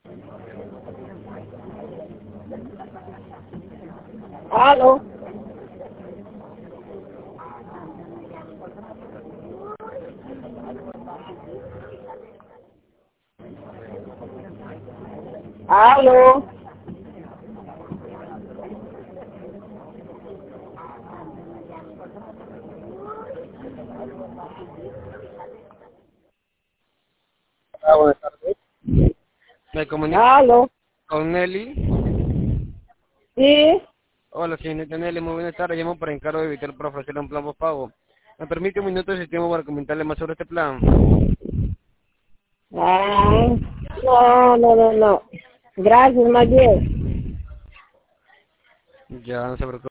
Aló. Aló. Buenas tardes. Me comunico Aló. con Nelly. Sí. Hola, señorita Nelly, muy buenas tardes. Llamo para encargo de evitar para ofrecerle un plan postpago. ¿Me permite un minuto de tiempo para comentarle más sobre este plan? Ah, no. Gracias, más bien. Ya, no se preocupe.